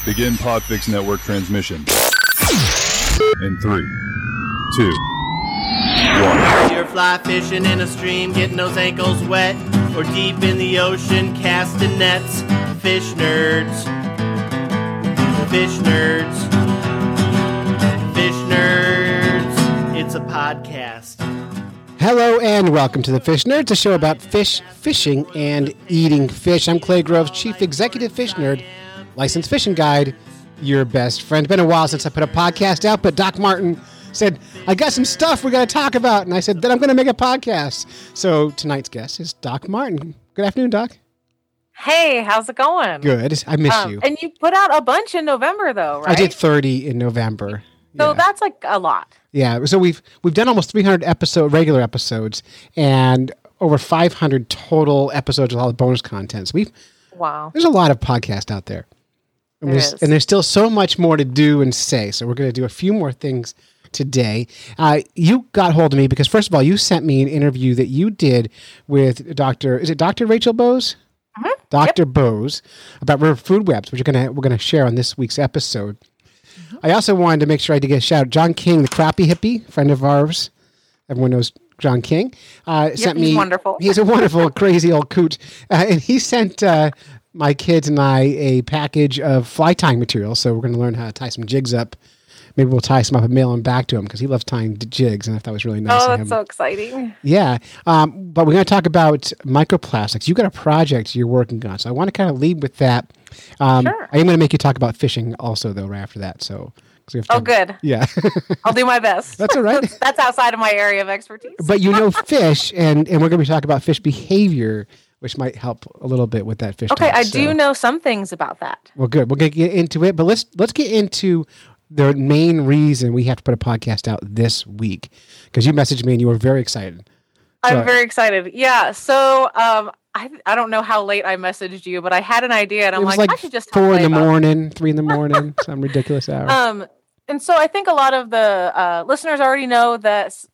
Begin Podfix Network transmission. In 3, 2, 1. You're fly fishing in a stream, getting those ankles wet, or deep in the ocean, casting nets. Fish nerds. Fish nerds. Fish nerds. It's a podcast. Hello and welcome to the Fish Nerds, a show about fish, fishing, and eating fish. I'm Clay Groves, Chief Executive Fish Nerd, licensed fishing guide, your best friend. It's been a while since I put a podcast out, but Doc Martin said, I got some stuff we got to talk about. And I said, then I'm going to make a podcast. So tonight's guest is Doc Martin. Good afternoon, Doc. Hey, how's it going? Good. I miss you. And you put out a bunch in November, though, right? I did 30 in November. So that's like a lot. Yeah. So we've done almost 300 regular episodes, and over 500 total episodes with all the bonus content. So there's a lot of podcasts out there. And there's still so much more to do and say. So we're going to do a few more things today. You got hold of me because, first of all, you sent me an interview that you did with Dr. Rachel Bose? Mm-hmm. Dr. Bose about river food webs, which we're going to share on this week's episode. Mm-hmm. I also wanted to make sure I did get a shout out. John King, the crappie hippie, friend of ours. Everyone knows John King. Sent me. He's wonderful. He's a wonderful, crazy old coot. And he sent my kids and I a package of fly tying material. So we're going to learn how to tie some jigs up. Maybe we'll tie some up and mail them back to him because he loves tying jigs, and I thought it was really nice. Oh, that's so exciting. Yeah. But we're going to talk about microplastics. You got a project you're working on, so I want to kind of lead with that. Sure. I am going to make you talk about fishing also, though, right after that. So, good. Yeah. I'll do my best. That's all right. That's outside of my area of expertise. But you know fish, and we're going to be talking about fish behavior, which might help a little bit with that fish Okay, talk. I do know some things about that. Well, good. We're going to get into it, but let's get into the main reason we have to put a podcast out this week, because you messaged me and you were very excited. I'm very excited. Yeah. So I don't know how late I messaged you, but I had an idea, and I'm like, I should just 4 in the morning, 3 in the morning, some ridiculous hour. And so I think a lot of the listeners already know that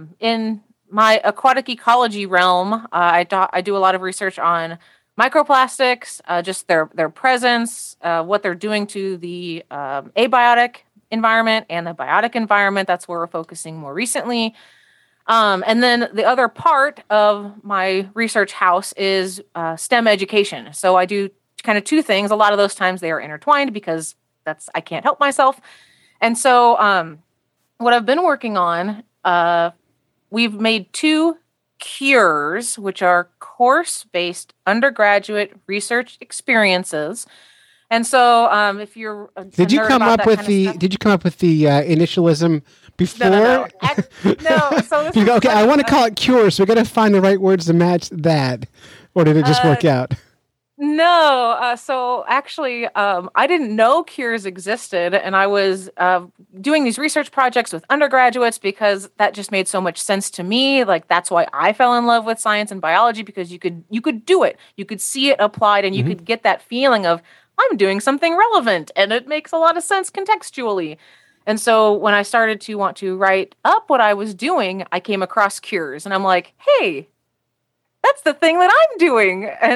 in my aquatic ecology realm, I do a lot of research on microplastics, just their presence, what they're doing to the abiotic environment and the biotic environment. That's where we're focusing more recently. And then the other part of my research house is STEM education. So I do kind of two things. A lot of those times they are intertwined because I can't help myself. And so what I've been working on, we've made 2 cures, which are course-based undergraduate research experiences. And so, if you're did you come up with the initialism before? No. So this okay, I want to call it cures. So we got to find the right words to match that, or did it just work out? No. So actually, I didn't know cures existed, and I was doing these research projects with undergraduates because that just made so much sense to me. Like, that's why I fell in love with science and biology, because you could do it, you could see it applied, and you could get that feeling of, I'm doing something relevant, and it makes a lot of sense contextually. And so when I started to want to write up what I was doing, I came across cures, and I'm like, hey, that's the thing that I'm doing. And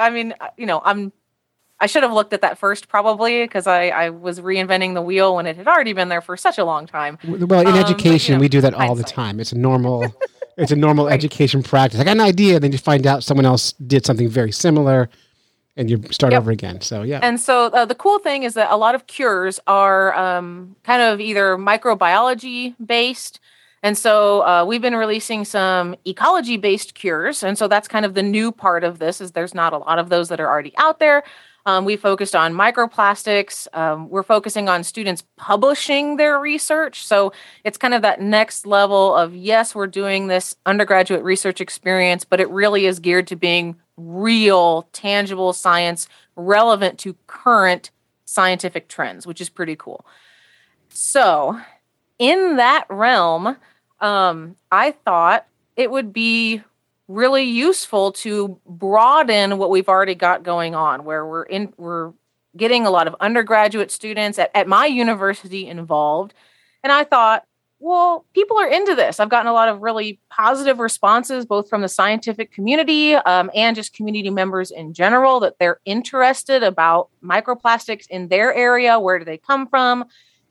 I should have looked at that first, probably, because I was reinventing the wheel when it had already been there for such a long time. Well, in education, we do that all the time. It's a normal right. Education practice. I got an idea, then you find out someone else did something very similar, and you start over again. So, yeah. And so the cool thing is that a lot of cures are kind of either microbiology-based. And so we've been releasing some ecology-based cures. And so that's kind of the new part of this, is there's not a lot of those that are already out there. We focused on microplastics. We're focusing on students publishing their research. So it's kind of that next level of, yes, we're doing this undergraduate research experience, but it really is geared to being real, tangible science relevant to current scientific trends, which is pretty cool. So in that realm, I thought it would be really useful to broaden what we've already got going on, where we're getting a lot of undergraduate students at my university involved. And I thought, well, people are into this. I've gotten a lot of really positive responses, both from the scientific community and just community members in general, that they're interested about microplastics in their area. Where do they come from?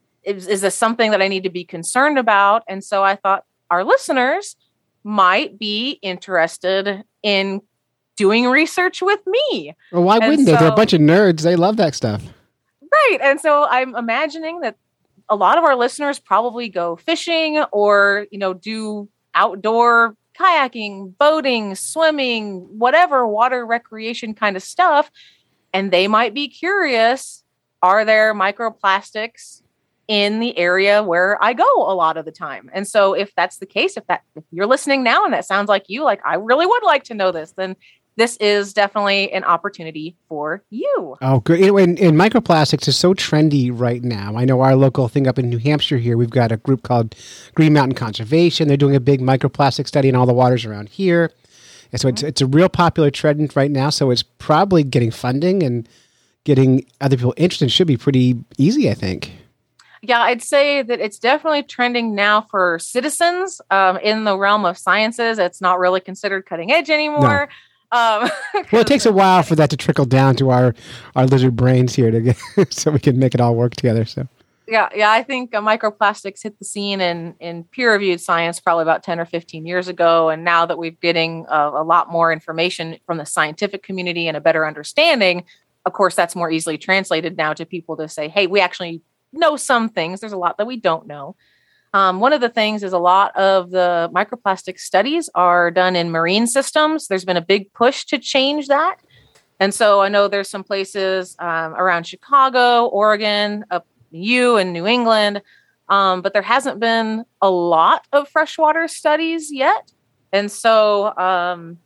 Is this something that I need to be concerned about? And so I thought our listeners might be interested in doing research with me. Well, why wouldn't they? They're a bunch of nerds. They love that stuff. Right. And so I'm imagining that a lot of our listeners probably go fishing or, do outdoor kayaking, boating, swimming, whatever water recreation kind of stuff. And they might be curious, are there microplastics in the area where I go a lot of the time? And so if that's the case, if you're listening now and that sounds like you, like, I really would like to know this, then this is definitely an opportunity for you. Oh, good. And microplastics is so trendy right now. I know our local thing up in New Hampshire here, we've got a group called Green Mountain Conservation. They're doing a big microplastic study in all the waters around here. And so it's a real popular trend right now. So it's probably getting funding and getting other people interested. Should be pretty easy, I think. Yeah, I'd say that it's definitely trending now for citizens in the realm of sciences. It's not really considered cutting edge anymore. No. Well, it takes a while for that to trickle down to our lizard brains here to get so we can make it all work together. So yeah, I think microplastics hit the scene in peer-reviewed science probably about 10 or 15 years ago, and now that we're getting a lot more information from the scientific community and a better understanding, of course, that's more easily translated now to people to say, "Hey, we actually know some things. There's a lot that we don't know." One of the things is a lot of the microplastic studies are done in marine systems. There's been a big push to change that. And so I know there's some places around Chicago, Oregon, up in New England, but there hasn't been a lot of freshwater studies yet. And so, and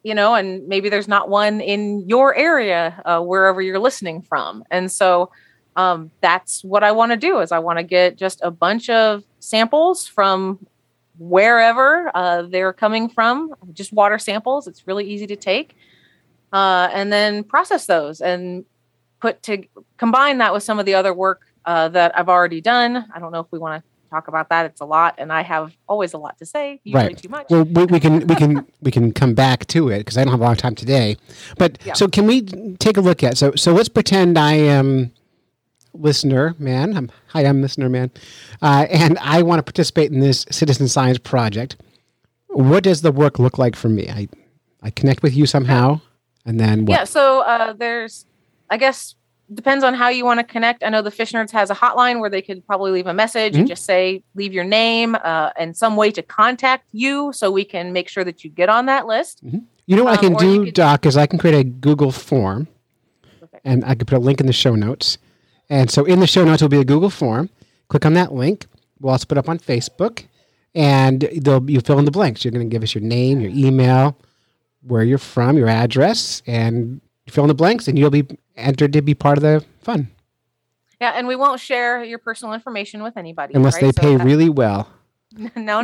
maybe there's not one in your area, wherever you're listening from. And so that's what I want to do is I want to get just a bunch of samples from wherever they're coming from, just water samples. It's really easy to take, and then process those and combine that with some of the other work that I've already done. I don't know if we want to talk about that. It's a lot, and I have always a lot to say. Usually right. Too much. Well, we can come back to it because I don't have a lot of time today. But yeah. So can we take a look at so let's pretend I am listener man. I'm listener man, and I want to participate in this citizen science project. What does the work look like for me? I connect with you somehow, and then what? Yeah. So there's, I guess, depends on how you want to connect. I know the Fish Nerds has a hotline where they could probably leave a message and just say, leave your name and some way to contact you so we can make sure that you get on that list. Mm-hmm. You know what I can do, Doc, is I can create a Google form. Perfect. And I could put a link in the show notes. And so in the show notes will be a Google form. Click on that link. We'll also put up on Facebook. And you fill in the blanks. You're going to give us your name, your email, where you're from, your address, and you fill in the blanks, and you'll be entered to be part of the fun. Yeah, and we won't share your personal information with anybody. Unless they pay really well. No.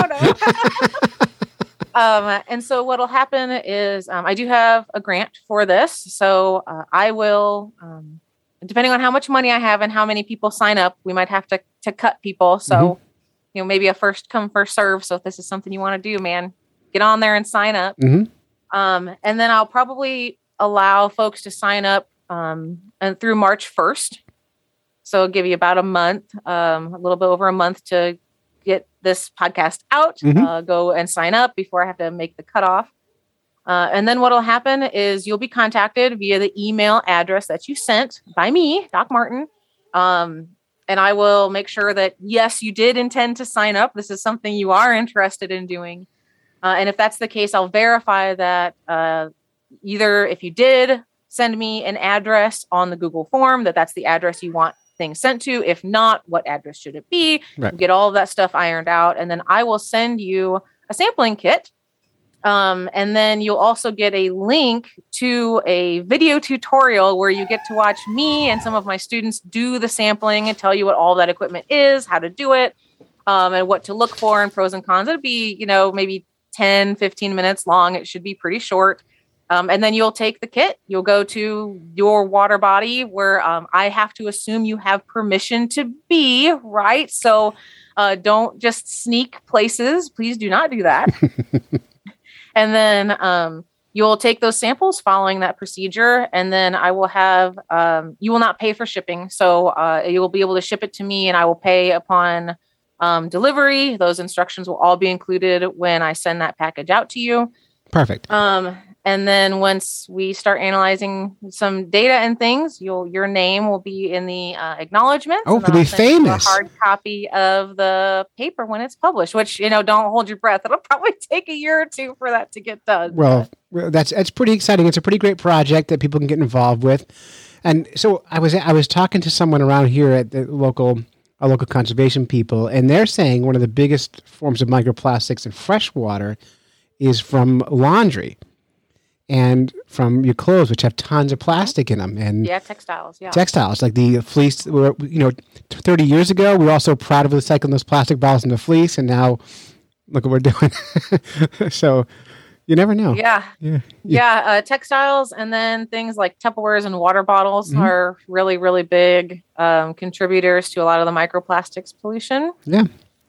And so what'll happen is I do have a grant for this. So I will, depending on how much money I have and how many people sign up, we might have to cut people. So, maybe a first come, first serve. So if this is something you want to do, man, get on there and sign up. Mm-hmm. And then I'll probably allow folks to sign up and through March 1st. So it'll give you about a month, a little bit over a month to get this podcast out. Go and sign up before I have to make the cutoff. And then what'll happen is you'll be contacted via the email address that you sent by me, Doc Martin. And I will make sure that, yes, you did intend to sign up. This is something you are interested in doing. And if that's the case, I'll verify that either if you did send me an address on the Google form, that's the address you want things sent to. If not, what address should it be? Right. Get all of that stuff ironed out. And then I will send you a sampling kit. And then you'll also get a link to a video tutorial where you get to watch me and some of my students do the sampling and tell you what all that equipment is, how to do it, and what to look for and pros and cons. It'll be, maybe 10, 15 minutes long. It should be pretty short. And then you'll take the kit. You'll go to your water body where I have to assume you have permission to be, right? So don't just sneak places. Please do not do that. And then you'll take those samples following that procedure. And then I will have, you will not pay for shipping. So you will be able to ship it to me and I will pay upon delivery. Those instructions will all be included when I send that package out to you. Perfect. And then once we start analyzing some data and things, your name will be in the acknowledgments. Oh, it'll be famous. A hard copy of the paper when it's published, which, don't hold your breath. It'll probably take a year or two for that to get done. Well, that's pretty exciting. It's a pretty great project that people can get involved with. And so I was talking to someone around here at the local conservation people, and they're saying one of the biggest forms of microplastics in fresh water is from laundry. And from your clothes, which have tons of plastic in them. And textiles, Textiles, like the fleece. 30 years ago, we were all so proud of recycling those plastic bottles into fleece, and now look what we're doing. So you never know. Yeah. Textiles, and then things like Tupperwares and water bottles are really, really big contributors to a lot of the microplastics pollution. Yeah.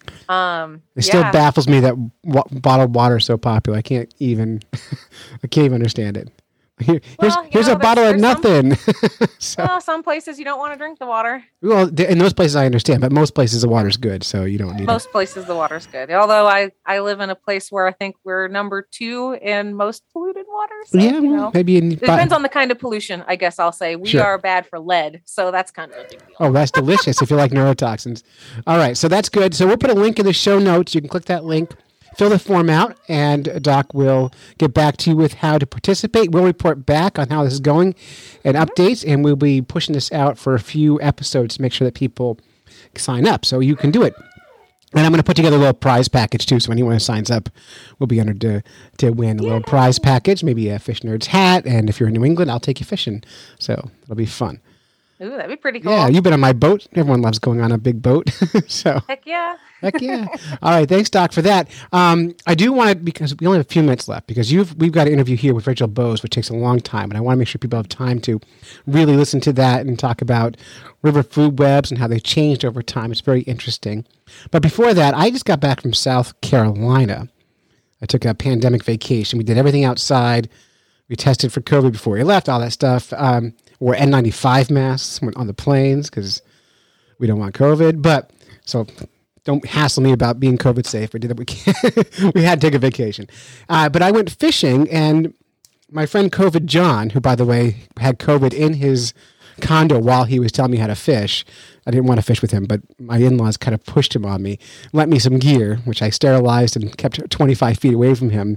It still baffles me that bottled water is so popular. I can't even understand it. Here's a bottle of nothing. Some places you don't want to drink the water. Well, in those places I understand, but most places the water's good, so you don't need most places the water's good. Although I live in a place where I think we're number 2 in most polluted water. So, maybe it depends on the kind of pollution. I guess I'll say we are bad for lead, so that's kind of a big deal. Oh, that's delicious if you like neurotoxins. All right, so that's good. So we'll put a link in the show notes. You can click that link. Fill the form out, and Doc will get back to you with how to participate. We'll report back on how this is going and updates, and we'll be pushing this out for a few episodes to make sure that people sign up so you can do it. And I'm going to put together a little prize package, too, so anyone who signs up will be entered to win a little prize package, maybe a Fish Nerds hat, and if you're in New England, I'll take you fishing. So it'll be fun. Ooh, that'd be pretty cool. Yeah, you've been on my boat. Everyone loves going on a big boat. So Heck yeah. All right, thanks, Doc, for that. I do want to, because we only have a few minutes left, because we've got an interview here with Rachel Bose, which takes a long time, and I want to make sure people have time to really listen to that and talk about river food webs and how they've changed over time. It's very interesting. But before that, I just got back from South Carolina. I took a pandemic vacation. We did everything outside. We tested for COVID before we left, all that stuff. Wore N95 masks on the planes because we don't want COVID. But so don't hassle me about being COVID safe. We did that. We had to take a vacation. But I went fishing, and my friend COVID John, who, by the way, had COVID in his condo while he was telling me how to fish. I didn't want to fish with him, but my in-laws kind of pushed him on me, lent me some gear, which I sterilized and kept 25 feet away from him.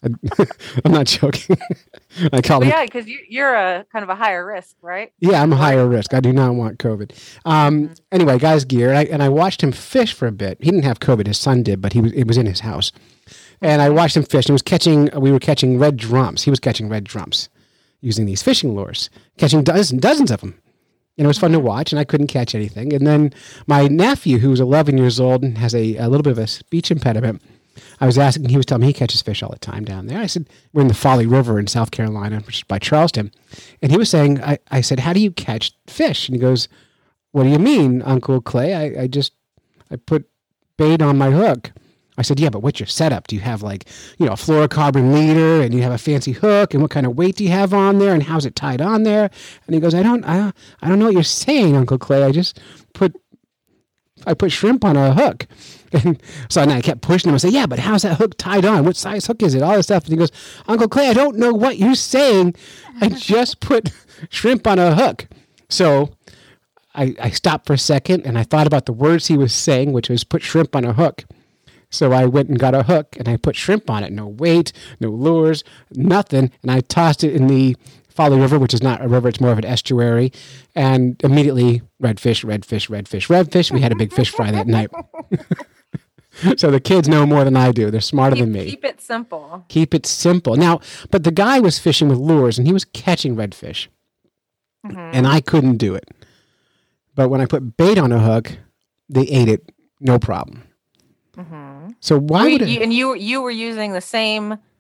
I'm not joking. I call him. Yeah, because you're a kind of a higher risk, right? Yeah, I'm a higher risk. I do not want COVID. Anyway, guy's gear, and I watched him fish for a bit. He didn't have COVID; his son did, but it was in his house. And I watched him fish. And we were catching red drums. He was catching red drums using these fishing lures, catching dozens of them. And it was fun to watch, and I couldn't catch anything. And then my nephew, who's 11 years old and has a little bit of a speech impediment, I was asking, he was telling me he catches fish all the time down there. I said, we're in the Folly River in South Carolina, which is by Charleston. And he was saying, I said, how do you catch fish? And he goes, what do you mean, Uncle Clay? I put bait on my hook. I said, yeah, but what's your setup? Do you have a fluorocarbon leader, and you have a fancy hook, and what kind of weight do you have on there, and how's it tied on there? And he goes, I don't know what you're saying, Uncle Clay. I put shrimp on a hook. And so I kept pushing him. I said, yeah, but how's that hook tied on? What size hook is it? All this stuff. And he goes, Uncle Clay, I don't know what you're saying. I just put shrimp on a hook. So I stopped for a second, and I thought about the words he was saying, which was put shrimp on a hook. So I went and got a hook, and I put shrimp on it. No weight, no lures, nothing. And I tossed it in the Folly River, which is not a river, it's more of an estuary. And immediately, redfish. We had a big fish fry that night. So the kids know more than I do. They're smarter than me. Keep it simple. Keep it simple. Now, but the guy was fishing with lures, and he was catching redfish. And I couldn't do it. But when I put bait on a hook, they ate it, no problem. So why would and you were using the same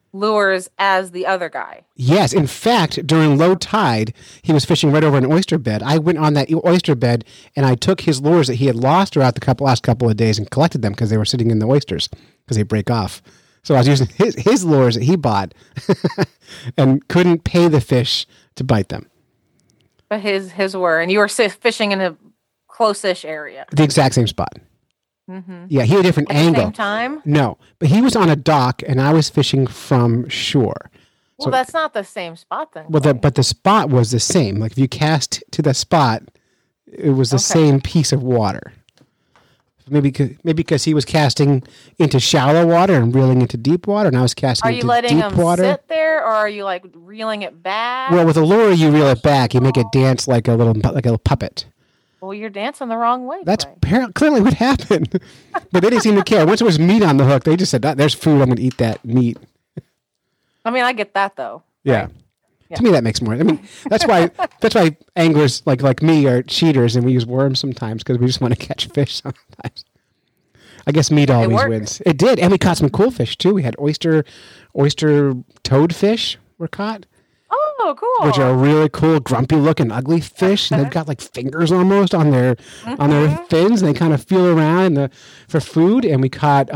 lures as the other guy. Yes. In fact, during low tide, he was fishing right over an oyster bed. I went on that oyster bed and I took his lures that he had lost throughout the last couple of days and collected them because they were sitting in the oysters because they break off. So I was using his lures that he bought and couldn't pay the fish to bite them. But his were, and you were fishing in a close-ish area. The exact same spot. Mm-hmm. Yeah, he had a different angle. At the same time? No, but he was on a dock and I was fishing from shore. Well, so, that's not the same spot then. Well, but the spot was the same. Like if you cast to the spot, it was the same piece of water. Maybe because he was casting into shallow water and reeling into deep water, and I was casting into deep water. Are you letting him sit there, or are you like reeling it back? Well, with a lure, you reel it back. You make it dance like a little puppet. Well, you're dancing the wrong way. That's clearly what happened. But they didn't seem to care. Once it was meat on the hook, they just said, "There's food. I'm going to eat that meat." I mean, I get that though. Yeah. Right? Yeah. To me, that makes more. I mean, that's why anglers like me are cheaters, and we use worms sometimes because we just want to catch fish sometimes. I guess meat always wins. It did, and we caught some cool fish too. We had oyster toadfish were caught. Oh, cool! Which are really cool, grumpy-looking, ugly fish. And they've got like fingers almost on their fins. And they kind of feel around for food. And we caught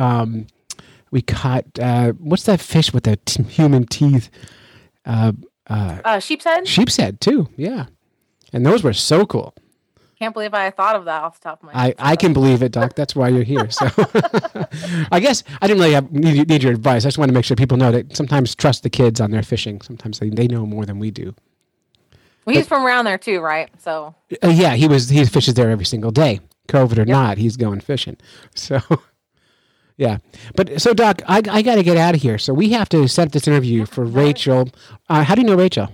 what's that fish with the human teeth? Sheep's head? Sheep's head, too, yeah. And those were so cool. Can't believe I thought of that off the top of my head. I can believe it, Doc. That's why you're here. So I guess I didn't really need your advice. I just want to make sure people know that sometimes trust the kids on their fishing. Sometimes they know more than we do. Well, he's from around there, too, right? So yeah, he fishes there every single day. COVID or not, he's going fishing. So... Yeah. But so, Doc, I got to get out of here. So we have to set up this interview for Rachel. How do you know Rachel?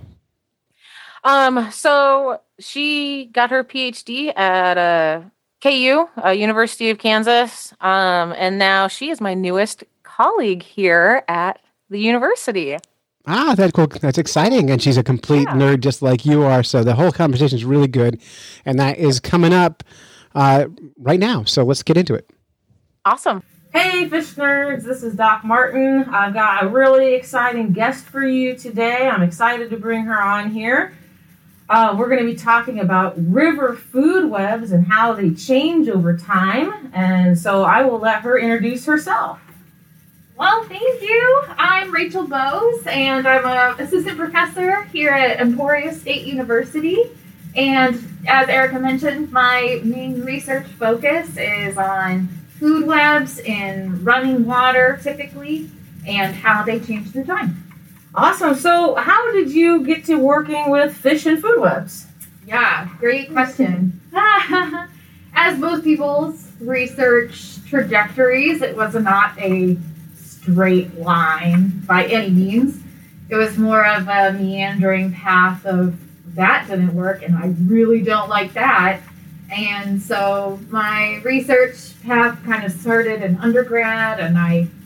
So she got her PhD at KU, University of Kansas. And now she is my newest colleague here at the university. Ah, that's cool. That's exciting. And she's a complete nerd just like you are. So the whole conversation is really good. And that is coming up right now. So let's get into it. Awesome. Hey fish nerds, this is Doc Martin. I've got a really exciting guest for you today. I'm excited to bring her on here. We're going to be talking about river food webs and how they change over time. And so I will let her introduce herself. Well, thank you. I'm Rachel Bowes, and I'm an assistant professor here at Emporia State University. And as Erica mentioned, my main research focus is on food webs in running water, typically, and how they change through time. Awesome. So how did you get to working with fish and food webs? Yeah, great question. As most people's research trajectories, it was not a straight line by any means. It was more of a meandering path of that didn't work, and I really don't like that. And so my research path kind of started in undergrad, and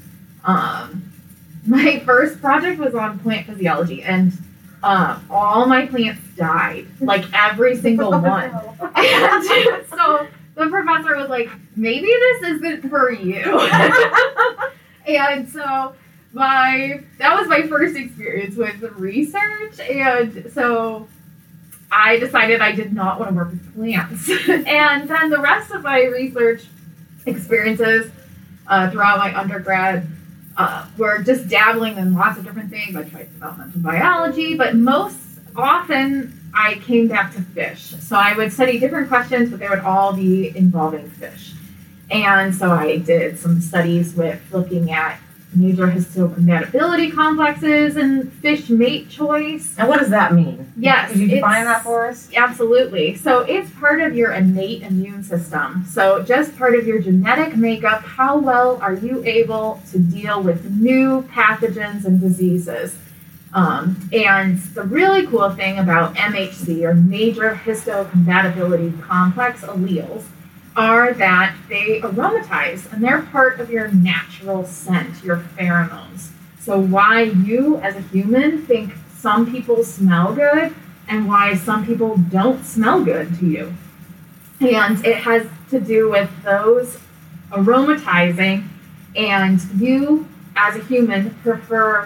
my first project was on plant physiology, and all my plants died, like every single one. And so the professor was like, maybe this isn't for you. And so that was my first experience with research, and so I decided I did not want to work with plants. And then the rest of my research experiences throughout my undergrad were just dabbling in lots of different things. I tried developmental biology, but most often I came back to fish. So I would study different questions, but they would all be involving fish. And so I did some studies with looking at major histocompatibility complexes and fish mate choice. And what does that mean? Yes. Could you define that for us? Absolutely. So it's part of your innate immune system. So just part of your genetic makeup. How well are you able to deal with new pathogens and diseases? And the really cool thing about MHC, or major histocompatibility complex alleles, are that they aromatize, and they're part of your natural scent, your pheromones. So why you as a human think some people smell good and why some people don't smell good to you. And it has to do with those aromatizing, and you as a human prefer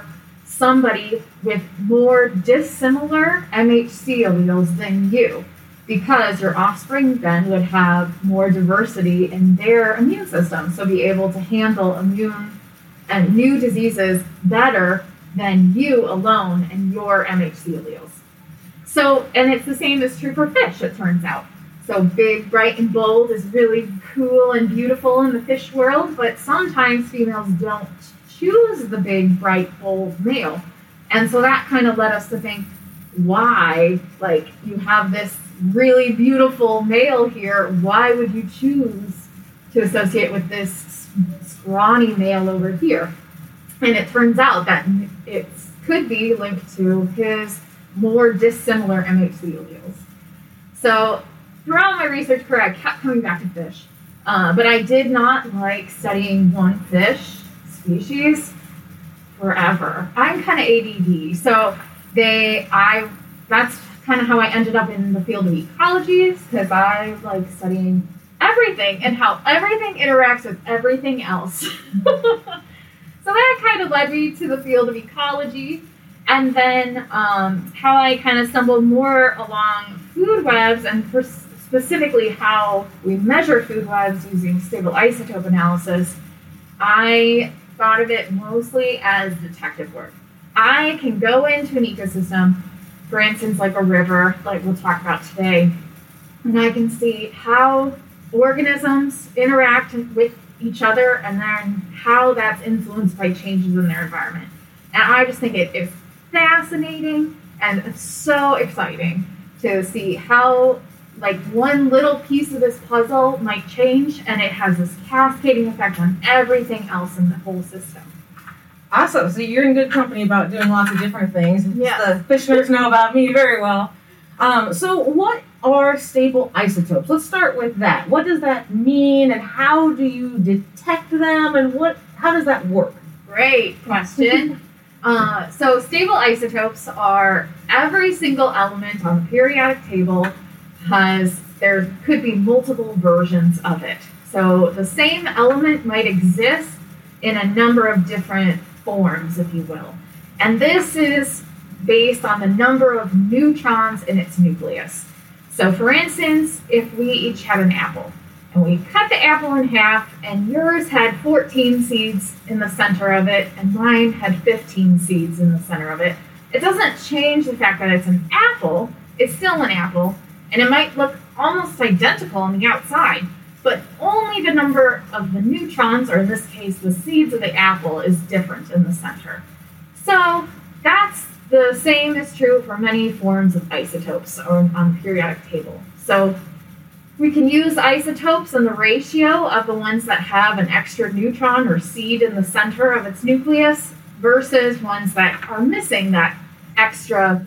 somebody with more dissimilar MHC alleles than you, because your offspring then would have more diversity in their immune system, so be able to handle immune and new diseases better than you alone and your MHC alleles. So, and it's the same is true for fish, it turns out. So big, bright, and bold is really cool and beautiful in the fish world, but sometimes females don't choose the big, bright, bold male. And so that kind of led us to think, why, like, you have this really beautiful male here, why would you choose to associate with this scrawny male over here? And it turns out that it could be linked to his more dissimilar MHC alleles. So throughout my research career, I kept coming back to fish, but I did not like studying one fish species forever. I'm kind of ADD, so that's kind of how I ended up in the field of ecology, because I like studying everything and how everything interacts with everything else. So that kind of led me to the field of ecology. And then how I kind of stumbled more along food webs, and specifically how we measure food webs using stable isotope analysis, I thought of it mostly as detective work. I can go into an ecosystem, for instance, like a river, like we'll talk about today, and I can see how organisms interact with each other and then how that's influenced by changes in their environment. And I just think it is fascinating and it's so exciting to see how like one little piece of this puzzle might change and it has this cascading effect on everything else in the whole system. Awesome. So you're in good company about doing lots of different things. Yeah. The fish nerds know about me very well. So what are stable isotopes? Let's start with that. What does that mean, and how do you detect them, and how does that work? Great question. So stable isotopes are every single element on the periodic table there could be multiple versions of it. So the same element might exist in a number of different forms, if you will. And this is based on the number of neutrons in its nucleus. So for instance, if we each had an apple, and we cut the apple in half, and yours had 14 seeds in the center of it, and mine had 15 seeds in the center of it, it doesn't change the fact that it's an apple. It's still an apple, and it might look almost identical on the outside, but only the number of the neutrons, or in this case, the seeds of the apple, is different in the center. So that's the same is true for many forms of isotopes on the periodic table. So we can use isotopes in the ratio of the ones that have an extra neutron or seed in the center of its nucleus versus ones that are missing that extra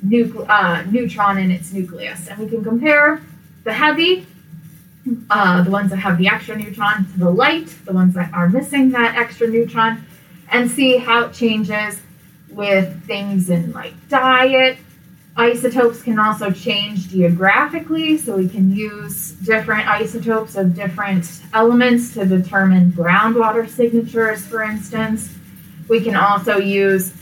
neutron in its nucleus. And we can compare the heavy, the ones that have the extra neutron, to the light, the ones that are missing that extra neutron, and see how it changes with things in like diet. Isotopes can also change geographically, so we can use different isotopes of different elements to determine groundwater signatures, for instance. We can also use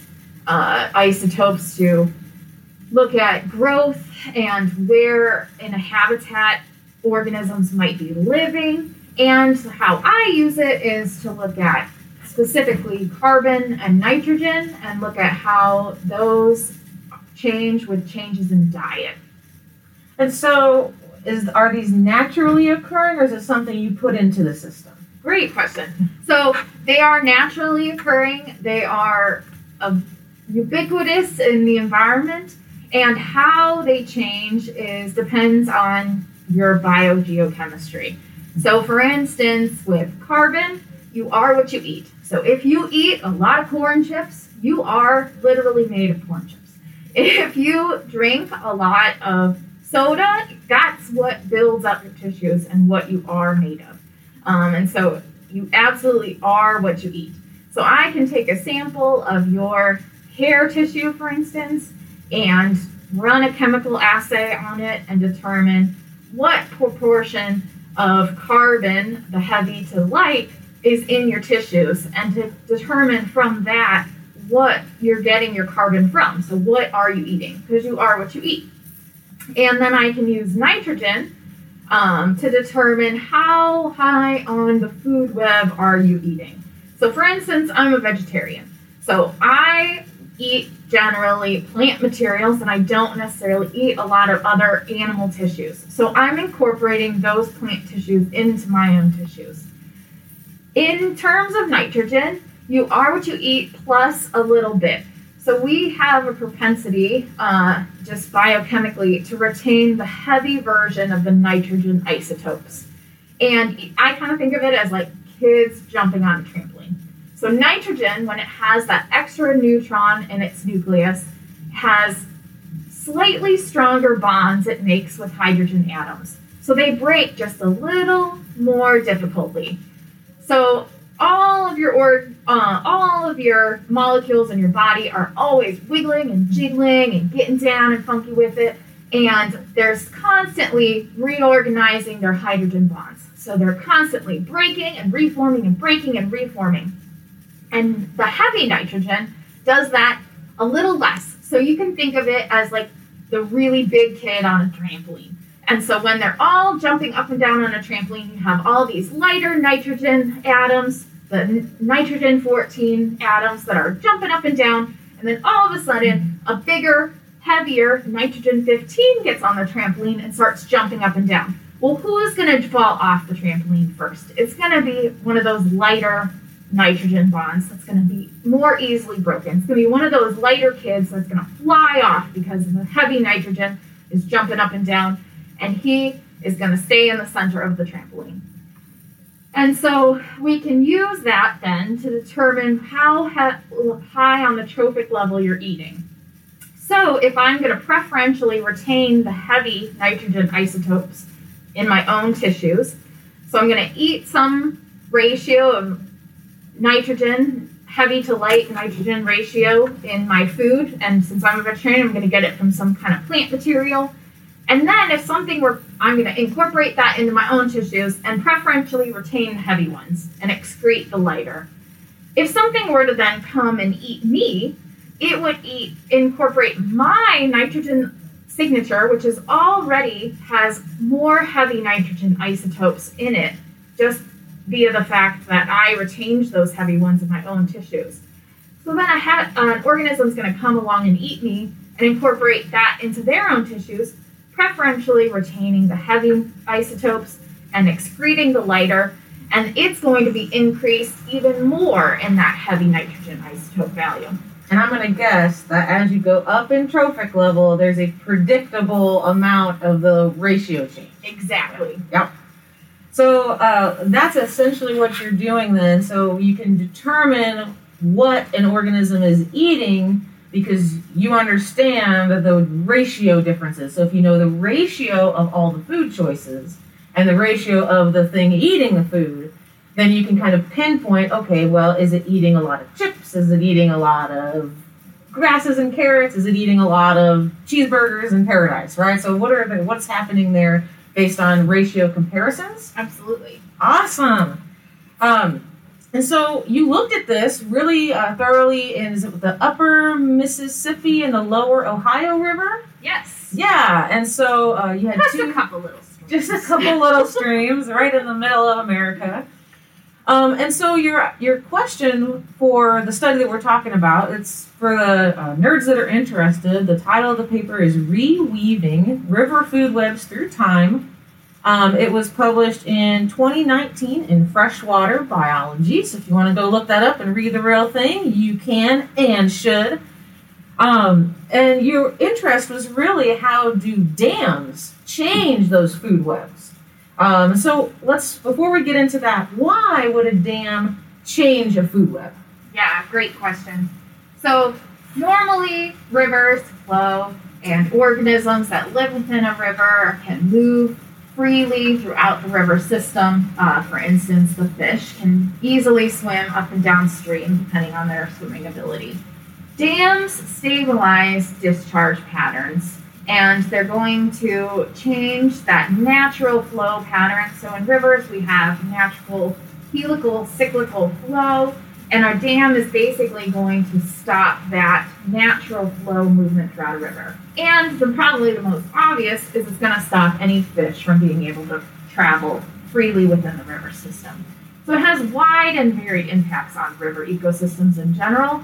isotopes to look at growth and where in a habitat organisms might be living. And how I use it is to look at specifically carbon and nitrogen and look at how those change with changes in diet. And so are these naturally occurring, or is it something you put into the system? Great question. So they are naturally occurring. They are ubiquitous in the environment, and how they change depends on your biogeochemistry. So for instance, with carbon, you are what you eat. So if you eat a lot of corn chips, you are literally made of corn chips. If you drink a lot of soda, that's what builds up your tissues and what you are made of. And so you absolutely are what you eat. So I can take a sample of your hair tissue, for instance, and run a chemical assay on it and determine what proportion of carbon, the heavy to light, is in your tissues, and to determine from that what you're getting your carbon from. So what are you eating? Because you are what you eat. And then I can use nitrogen to determine how high on the food web are you eating. So for instance, I'm a vegetarian. So I eat generally plant materials and I don't necessarily eat a lot of other animal tissues. So I'm incorporating those plant tissues into my own tissues. In terms of nitrogen, you are what you eat plus a little bit. So we have a propensity, just biochemically, to retain the heavy version of the nitrogen isotopes. And I kind of think of it as like kids jumping on a trampoline. So nitrogen, when it has that extra neutron in its nucleus, has slightly stronger bonds it makes with hydrogen atoms. So they break just a little more difficultly. So all of your molecules in your body are always wiggling and jiggling and getting down and funky with it. And there's constantly reorganizing their hydrogen bonds. So they're constantly breaking and reforming and breaking and reforming. And the heavy nitrogen does that a little less. So you can think of it as like the really big kid on a trampoline. And so when they're all jumping up and down on a trampoline, you have all these lighter nitrogen atoms, the nitrogen 14 atoms that are jumping up and down. And then all of a sudden, a bigger, heavier nitrogen 15 gets on the trampoline and starts jumping up and down. Well, who is going to fall off the trampoline first? It's going to be one of those lighter nitrogen bonds that's going to be more easily broken. It's going to be one of those lighter kids that's going to fly off because the heavy nitrogen is jumping up and down, and he is going to stay in the center of the trampoline. And so we can use that then to determine how high on the trophic level you're eating. So if I'm going to preferentially retain the heavy nitrogen isotopes in my own tissues, so I'm going to eat some ratio of nitrogen, heavy to light nitrogen ratio in my food, and since I'm a vegetarian, I'm going to get it from some kind of plant material. And then if something were, I'm going to incorporate that into my own tissues and preferentially retain the heavy ones and excrete the lighter. If something were to then come and eat me, it would incorporate my nitrogen signature, which is already has more heavy nitrogen isotopes in it, just via the fact that I retained those heavy ones in my own tissues. So then an organism's going to come along and eat me and incorporate that into their own tissues, preferentially retaining the heavy isotopes and excreting the lighter, and it's going to be increased even more in that heavy nitrogen isotope value. And I'm going to guess that as you go up in trophic level, there's a predictable amount of the ratio change. Exactly. Yep. So that's essentially what you're doing then. So you can determine what an organism is eating because you understand the ratio differences. So if you know the ratio of all the food choices and the ratio of the thing eating the food, then you can kind of pinpoint, okay, well, is it eating a lot of chips? Is it eating a lot of grasses and carrots? Is it eating a lot of cheeseburgers in paradise, right? So what's happening there based on ratio comparisons? Absolutely. Awesome. And so you looked at this really thoroughly in the upper Mississippi and the lower Ohio River? Yes. Yeah, and so you had a couple little streams. Just a couple little streams right in the middle of America. And so your question for the study that we're talking about, it's for the nerds that are interested. The title of the paper is Reweaving River Food Webs Through Time. It was published in 2019 in Freshwater Biology. So if you want to go look that up and read the real thing, you can and should. And your interest was really how do dams change those food webs? So before we get into that, why would a dam change a food web? Yeah, great question. So normally rivers flow and organisms that live within a river can move freely throughout the river system. For instance, the fish can easily swim up and downstream depending on their swimming ability. Dams stabilize discharge patterns, and they're going to change that natural flow pattern. So in rivers, we have natural helical cyclical flow, And our dam is basically going to stop that natural flow movement throughout a river. And probably the most obvious is it's going to stop any fish from being able to travel freely within the river system. So it has wide and varied impacts on river ecosystems in general.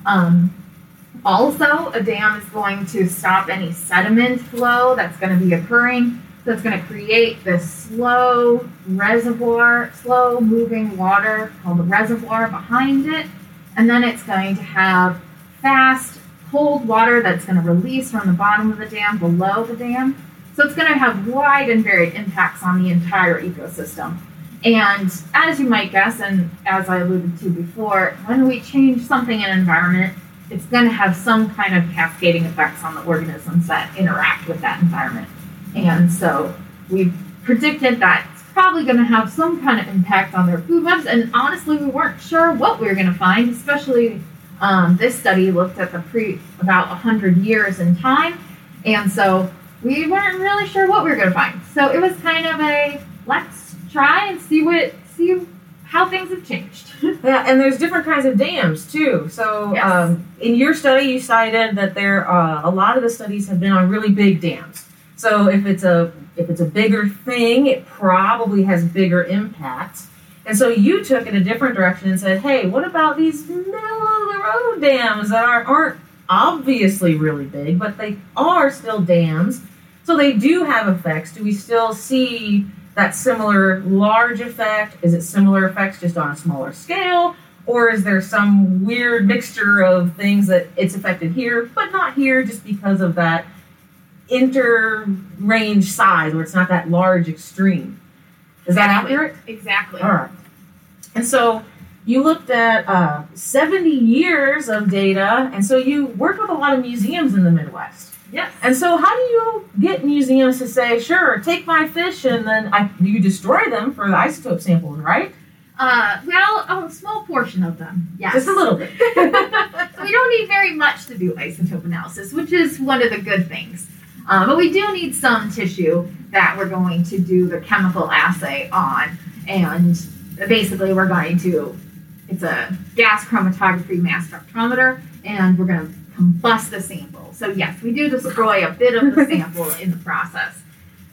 Also, a dam is going to stop any sediment flow that's going to be occurring. So it's going to create this slow reservoir, slow moving water called a reservoir behind it. And then it's going to have fast, cold water that's going to release from the bottom of the dam below the dam. So it's going to have wide and varied impacts on the entire ecosystem. And as you might guess, and as I alluded to before, when we change something in an environment, it's going to have some kind of cascading effects on the organisms that interact with that environment. And so we predicted that it's probably going to have some kind of impact on their food webs. And honestly, we weren't sure what we were going to find, especially this study looked at about 100 years in time. And so we weren't really sure what we were going to find. So it was kind of a let's try and see how things have changed. Yeah, and there's different kinds of dams too. So yes. In your study, you cited that a lot of the studies have been on really big dams. So if it's a bigger thing, it probably has bigger impacts. And so you took it a different direction and said, hey, what about these middle-of-the-road dams that aren't obviously really big, but they are still dams, so they do have effects. Do we still see that similar large effect? Is it similar effects just on a smaller scale? Or is there some weird mixture of things that it's affected here, but not here just because of that inter-range size where it's not that large extreme? Is that accurate? Exactly. All right. And so you looked at 70 years of data, and so you worked with a lot of museums in the Midwest. Yes. And so how do you get museums to say, sure, take my fish, and then you destroy them for the isotope samples, right? Well, a small portion of them, yes. Just a little bit. We don't need very much to do isotope analysis, which is one of the good things. But we do need some tissue that we're going to do the chemical assay on. And basically it's a gas chromatography mass spectrometer, and we're going to combust the sample. So yes, we do destroy a bit of the sample in the process.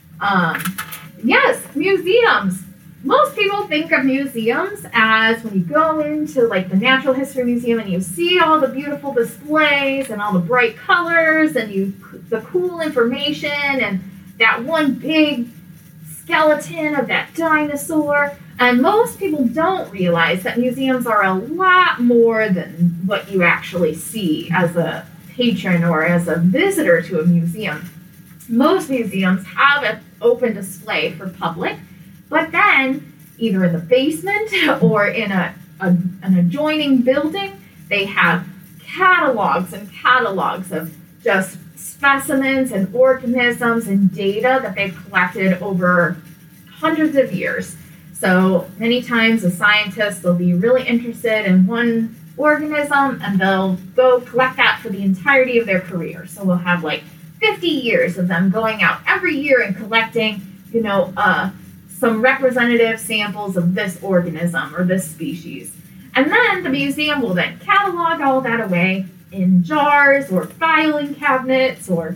Yes, museums. Most people think of museums as when you go into like the Natural History Museum and you see all the beautiful displays and all the bright colors and the cool information and that one big skeleton of that dinosaur. And most people don't realize that museums are a lot more than what you actually see as a patron or as a visitor to a museum. Most museums have an open display for public, but then either in the basement or in an adjoining building, they have catalogs and catalogs of just specimens and organisms and data that they've collected over hundreds of years. So many times a scientist will be really interested in one organism and they'll go collect that for the entirety of their career. So we'll have like 50 years of them going out every year and collecting, some representative samples of this organism or this species. And then the museum will then catalog all that away in jars or filing cabinets or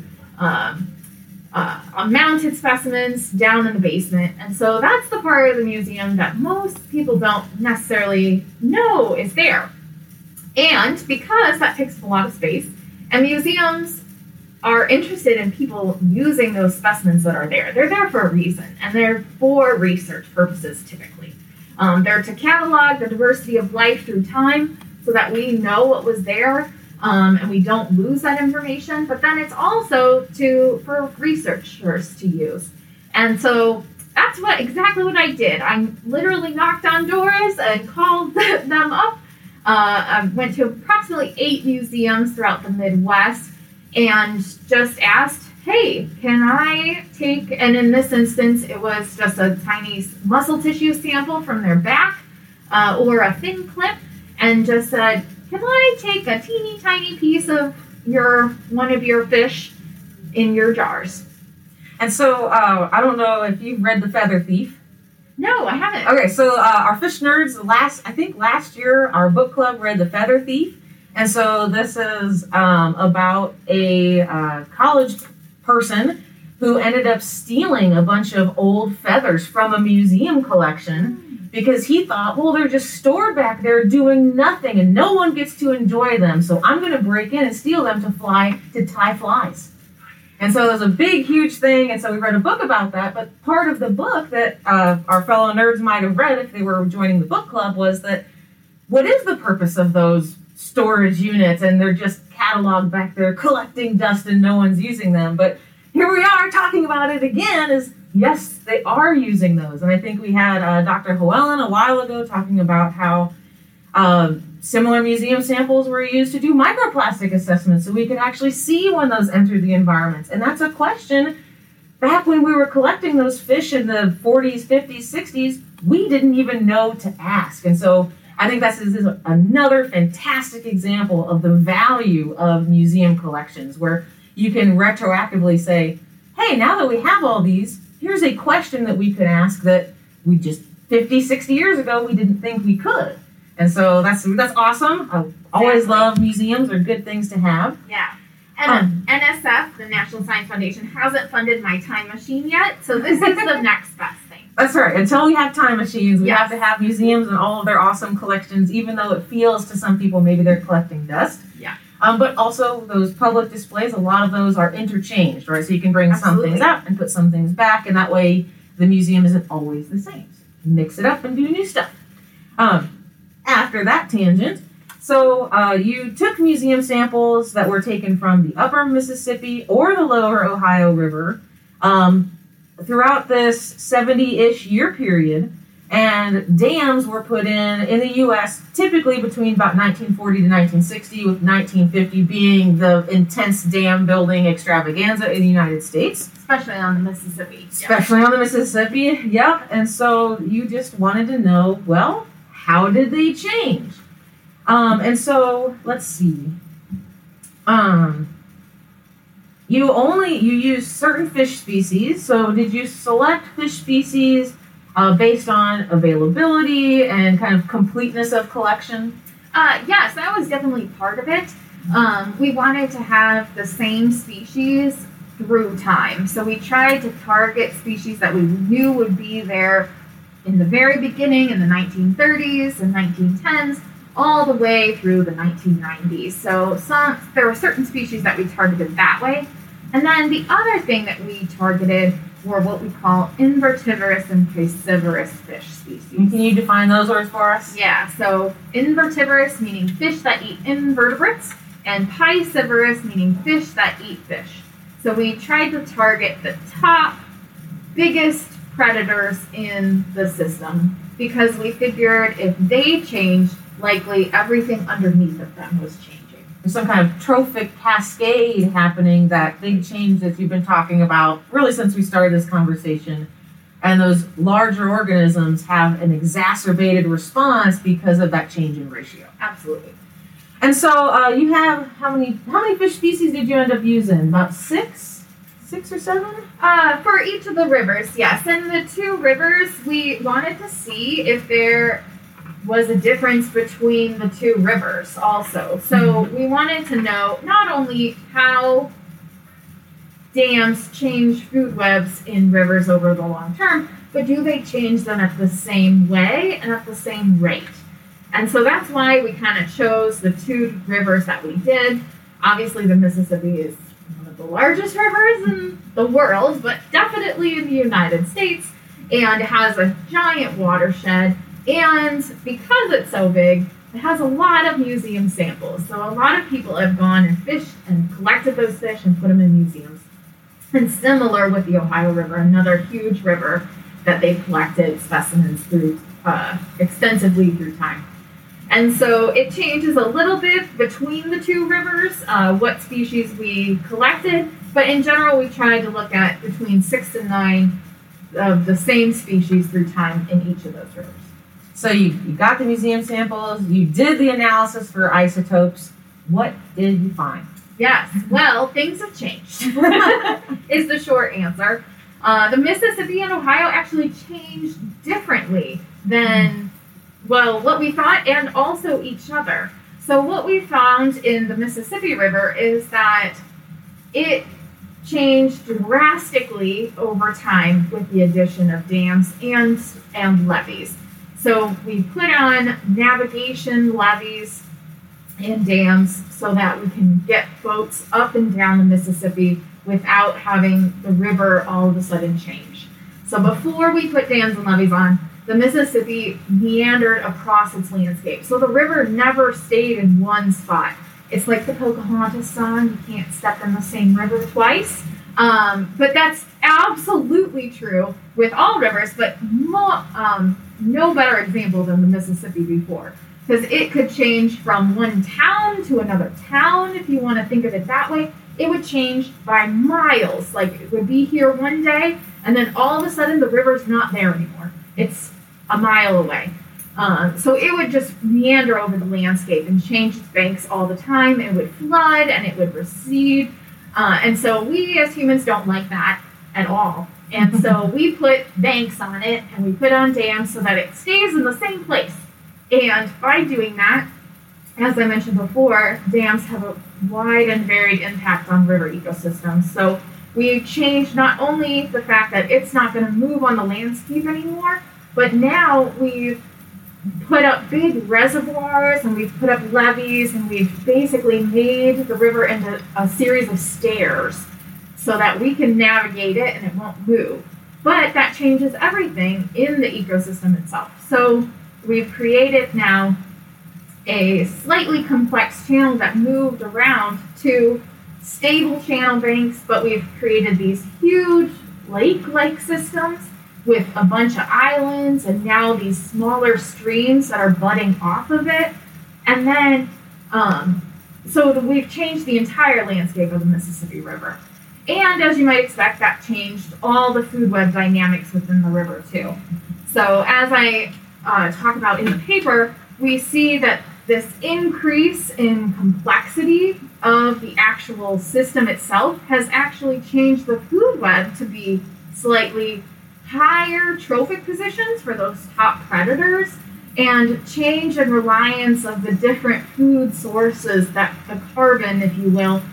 mounted specimens down in the basement. And so that's the part of the museum that most people don't necessarily know is there. And because that takes up a lot of space, and museums are interested in people using those specimens that are there. They're there for a reason, and they're for research purposes typically. They're to catalog the diversity of life through time so that we know what was there and we don't lose that information. But then it's also for researchers to use. And so that's exactly what I did. I literally knocked on doors and called them up. I went to approximately 8 museums throughout the Midwest and just asked, hey, can I take, and in this instance, it was just a tiny muscle tissue sample from their back or a fin clip, and just said, can I take a teeny tiny piece of one of your fish in your jars? And so I don't know if you've read The Feather Thief. No, I haven't. Okay, so our fish nerds, last year, our book club read The Feather Thief. And so this is about a college person who ended up stealing a bunch of old feathers from a museum collection because he thought, well, they're just stored back there doing nothing and no one gets to enjoy them. So I'm going to break in and steal them to tie flies. And so it was a big, huge thing. And so we read a book about that. But part of the book that our fellow nerds might have read if they were joining the book club was that what is the purpose of those storage units? And they're just cataloged back there collecting dust and no one's using them. But here we are talking about it again is, yes, they are using those. And I think we had Dr. Hoellen a while ago talking about how similar museum samples were used to do microplastic assessments so we could actually see when those entered the environments. And that's a question back when we were collecting those fish in the 40s, 50s, 60s, we didn't even know to ask. And so I think this is another fantastic example of the value of museum collections where you can retroactively say, hey, now that we have all these, here's a question that we could ask that we just 50, 60 years ago, we didn't think we could. And so that's awesome. I always love museums. They're good things to have. Yeah. And NSF, the National Science Foundation, hasn't funded my time machine yet. So this is the next best thing. That's right. Until we have time machines, we have to have museums and all of their awesome collections, even though it feels to some people maybe they're collecting dust. Yeah. But also those public displays, a lot of those are interchanged, right? So you can bring some things out and put some things back, and that way the museum isn't always the same. So mix it up and do new stuff. After that tangent, so you took museum samples that were taken from the upper Mississippi or the lower Ohio River throughout this 70-ish year period, and dams were put in the U.S. typically between about 1940 to 1960, with 1950 being the intense dam building extravaganza in the United States. Especially on the Mississippi. Especially on the Mississippi, yep. And so you just wanted to know, well, how did they change? And so, let's see. You use certain fish species. So did you select fish species based on availability and kind of completeness of collection? Yes, that was definitely part of it. We wanted to have the same species through time. So we tried to target species that we knew would be there in the very beginning, in the 1930s and 1910s, all the way through the 1990s. So there were certain species that we targeted that way. And then the other thing that we targeted were what we call invertebrate and piscivorous fish species. Can you define those words for us? Yeah, so invertebrate meaning fish that eat invertebrates, and piscivorous meaning fish that eat fish. So we tried to target the top, biggest predators in the system because we figured if they changed, likely everything underneath of them was changing. There's some kind of trophic cascade happening, that big change that you've been talking about really since we started this conversation. And those larger organisms have an exacerbated response because of that change in ratio. Absolutely. And so you have, how many fish species did you end up using? About six or seven? For each of the rivers, yes. And the two rivers, we wanted to see if there was a difference between the two rivers also. So we wanted to know not only how dams change food webs in rivers over the long term, but do they change them at the same way and at the same rate? And so that's why we kind of chose the two rivers that we did. Obviously, the Mississippi is one of the largest rivers in the world, but definitely in the United States, and has a giant watershed. And because it's so big, it has a lot of museum samples. So a lot of people have gone and fished and collected those fish and put them in museums. And similar with the Ohio River, another huge river that they've collected specimens through extensively through time. And so it changes a little bit between the two rivers, what species we collected. But in general, we tried to look at between 6 and 9 of the same species through time in each of those rivers. So you got the museum samples, you did the analysis for isotopes. What did you find? Yes, well, things have changed, is the short answer. The Mississippi and Ohio actually changed differently than, well, what we thought and also each other. So what we found in the Mississippi River is that it changed drastically over time with the addition of dams and levees. So we put on navigation levees and dams so that we can get boats up and down the Mississippi without having the river all of a sudden change. So before we put dams and levees on, the Mississippi meandered across its landscape. So the river never stayed in one spot. It's like the Pocahontas song, you can't step in the same river twice. But that's absolutely true with all rivers, but no better example than the Mississippi before. Because it could change from one town to another town, if you want to think of it that way. It would change by miles. Like, it would be here one day, and then all of a sudden the river's not there anymore. It's a mile away. So it would just meander over the landscape and change its banks all the time. It would flood and it would recede. And so we as humans don't like that at all. And so we put banks on it and we put on dams so that it stays in the same place. And by doing that, as I mentioned before, dams have a wide and varied impact on river ecosystems. So we've changed not only the fact that it's not going to move on the landscape anymore, but now we've put up big reservoirs and we've put up levees and we've basically made the river into a series of stairs so that we can navigate it and it won't move. But that changes everything in the ecosystem itself. So we've created now a slightly complex channel that moved around to stable channel banks, but we've created these huge lake-like systems with a bunch of islands and now these smaller streams that are budding off of it. And then, we've changed the entire landscape of the Mississippi River. And as you might expect, that changed all the food web dynamics within the river too. So as I talk about in the paper, we see that this increase in complexity of the actual system itself has actually changed the food web to be slightly higher trophic positions for those top predators and change in reliance of the different food sources that the carbon, if you will,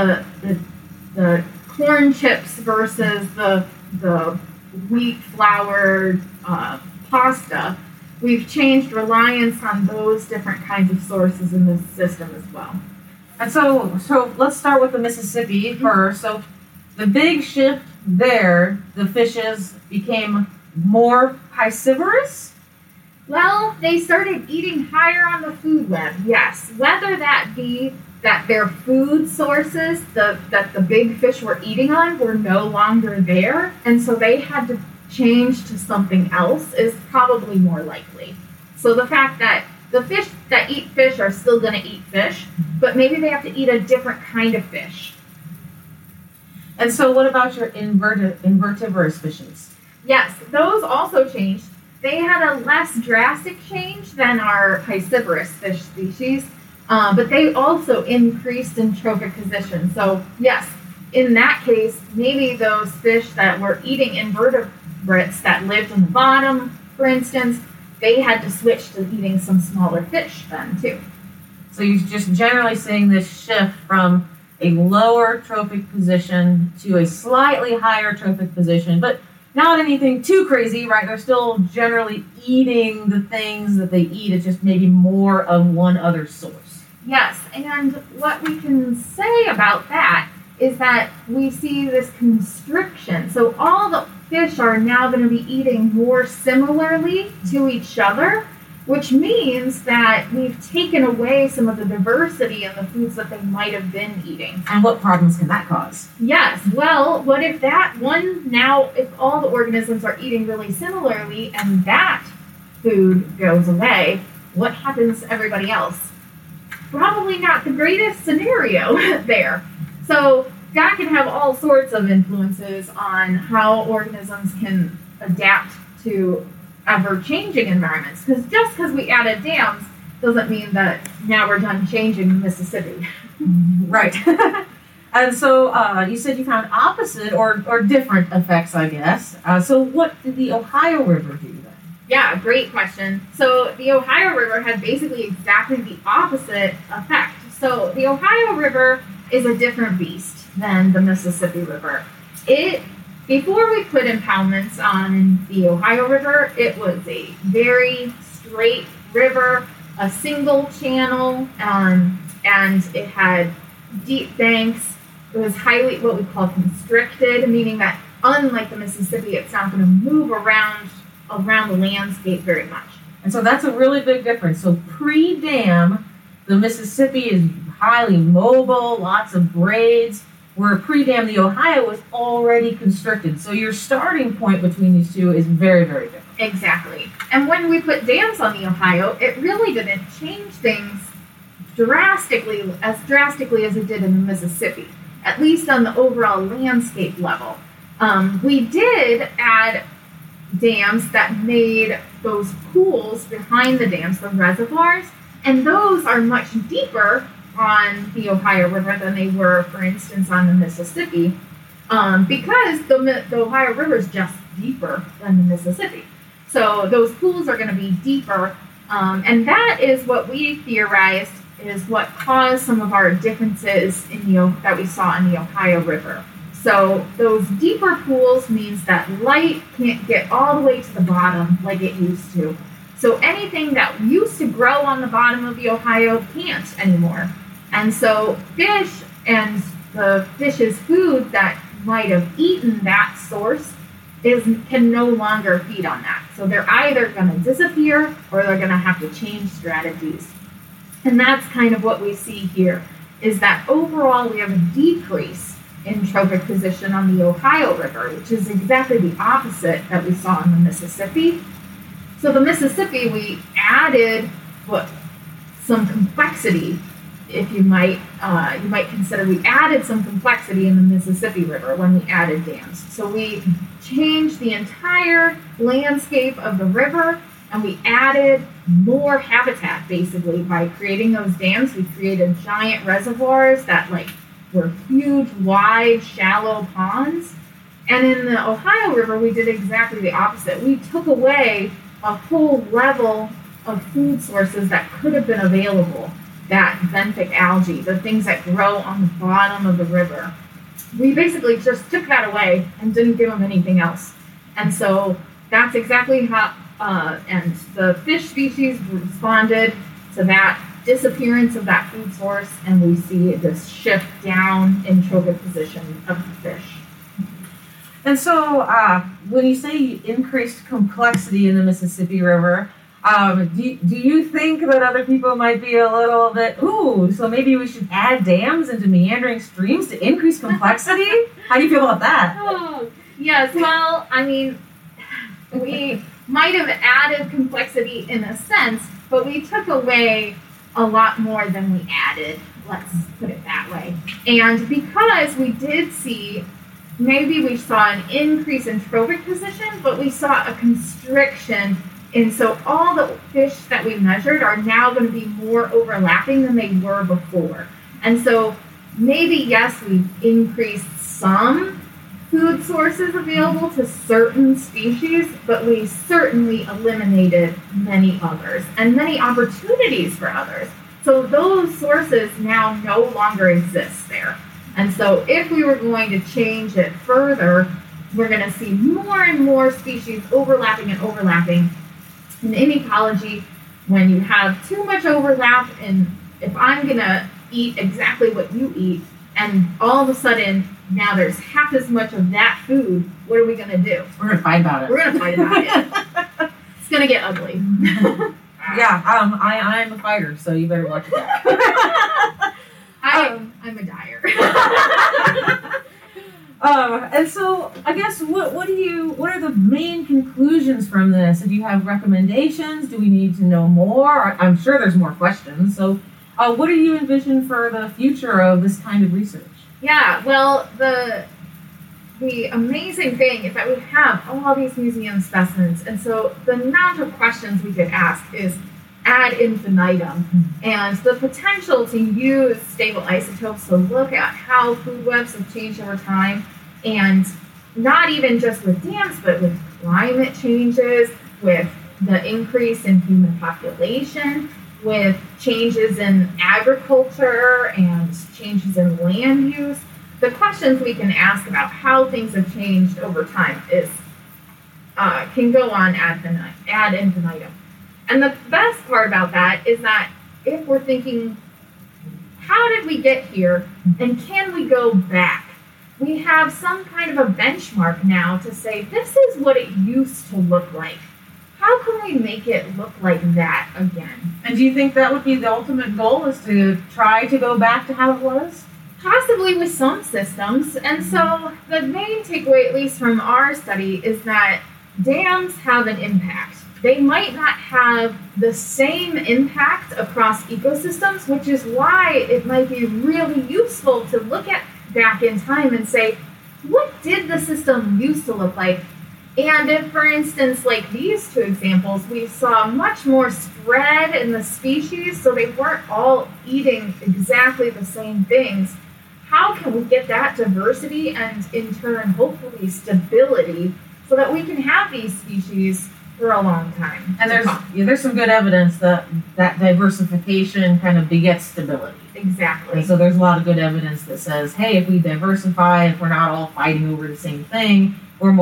the corn chips versus the wheat flour pasta. We've changed reliance on those different kinds of sources in the system as well. And so let's start with the Mississippi first. So the big shift there, the fishes became more piscivorous? Well, they started eating higher on the food web, yes. Whether that be that their food sources that the big fish were eating on were no longer there, and so they had to change to something else is probably more likely. So the fact that the fish that eat fish are still going to eat fish, but maybe they have to eat a different kind of fish. And so what about your invertebrate fishes? Yes, those also changed. They had a less drastic change than our piscivorous fish species, but they also increased in trophic position. So yes, in that case, maybe those fish that were eating invertebrates that lived in the bottom, for instance, they had to switch to eating some smaller fish then too. So you're just generally seeing this shift from a lower trophic position to a slightly higher trophic position, but not anything too crazy, right? They're still generally eating the things that they eat. It's just maybe more of one other source. Yes, and what we can say about that is that we see this constriction. So all the fish are now going to be eating more similarly to each other, which means that we've taken away some of the diversity in the foods that they might have been eating. And what problems can that cause? Yes, well, what if if all the organisms are eating really similarly and that food goes away, what happens to everybody else? Probably not the greatest scenario there. So that can have all sorts of influences on how organisms can adapt to ever-changing environments. Because just because we added dams doesn't mean that now we're done changing Mississippi. Right. And so you said you found opposite or different effects, I guess. So what did the Ohio River do then? Yeah, great question. So the Ohio River had basically exactly the opposite effect. So the Ohio River is a different beast than the Mississippi River. Before we put impoundments on the Ohio River, it was a very straight river, a single channel, and it had deep banks. It was highly what we call constricted, meaning that unlike the Mississippi, it's not going to move around the landscape very much. And so that's a really big difference. So pre-dam, the Mississippi is highly mobile, lots of grades, where pre-dam, the Ohio was already constricted. So your starting point between these two is very, very different. Exactly. And when we put dams on the Ohio, it really didn't change things drastically as it did in the Mississippi, at least on the overall landscape level. We did add dams that made those pools behind the dams, the reservoirs, and those are much deeper on the Ohio River than they were, for instance, on the Mississippi, because the Ohio River is just deeper than the Mississippi. So those pools are going to be deeper, and that is what we theorized is what caused some of our differences that we saw in the Ohio River. So those deeper pools means that light can't get all the way to the bottom like it used to. So anything that used to grow on the bottom of the Ohio can't anymore. And so fish and the fish's food that might have eaten that source can no longer feed on that. So they're either going to disappear or they're going to have to change strategies. And that's kind of what we see here, is that overall we have a decrease in trophic position on the Ohio River, which is exactly the opposite that we saw in the Mississippi. So the Mississippi, we added some complexity, if you might consider, we added some complexity in the Mississippi River when we added dams. So we changed the entire landscape of the river, and we added more habitat, basically, by creating those dams. We created giant reservoirs that were huge, wide, shallow ponds. And in the Ohio River, we did exactly the opposite. We took away a whole level of food sources that could have been available, that benthic algae, the things that grow on the bottom of the river. We basically just took that away and didn't give them anything else. And so that's exactly how, and the fish species responded to that disappearance of that food source, and we see this shift down in trophic position of the fish. And so when you say increased complexity in the Mississippi River, do you think that other people might be a little bit, so maybe we should add dams into meandering streams to increase complexity? How do you feel about that? Oh, yes, well, I mean, we might have added complexity in a sense, but we took away a lot more than we added, let's put it that way. And because we did see, maybe we saw an increase in trophic position, but we saw a constriction. And so all the fish that we measured are now going to be more overlapping than they were before. And so maybe, yes, we've increased some food sources available to certain species, but we certainly eliminated many others and many opportunities for others. So those sources now no longer exist there. And so if we were going to change it further, we're going to see more and more species overlapping and overlapping. In ecology, when you have too much overlap, and if I'm going to eat exactly what you eat, and all of a sudden now there's half as much of that food, what are we going to do? We're going to fight about it. We're going to fight about it. It's going to get ugly. Yeah, I'm a fighter, so you better watch that. I'm a dyer. And so I guess what are the main conclusions from this? Do you have recommendations? Do we need to know more? I'm sure there's more questions. So what do you envision for the future of this kind of research? Yeah, well, the amazing thing is that we have all these museum specimens, and so the amount of questions we could ask is, ad infinitum. And the potential to use stable isotopes to look at how food webs have changed over time, and not even just with dams, but with climate changes, with the increase in human population, with changes in agriculture and changes in land use. The questions we can ask about how things have changed over time can go on ad infinitum. And the best part about that is that if we're thinking, how did we get here, and can we go back? We have some kind of a benchmark now to say, this is what it used to look like. How can we make it look like that again? And do you think that would be the ultimate goal, is to try to go back to how it was? Possibly with some systems. And so the main takeaway, at least from our study, is that dams have an impact. They might not have the same impact across ecosystems, which is why it might be really useful to look at back in time and say, what did the system used to look like? And if, for instance, like these two examples, we saw much more spread in the species, so they weren't all eating exactly the same things, how can we get that diversity and, in turn, hopefully stability so that we can have these species for a long time? And there's some good evidence that diversification kind of begets stability. Exactly. And so there's a lot of good evidence that says, hey, if we diversify, if we're not all fighting over the same thing,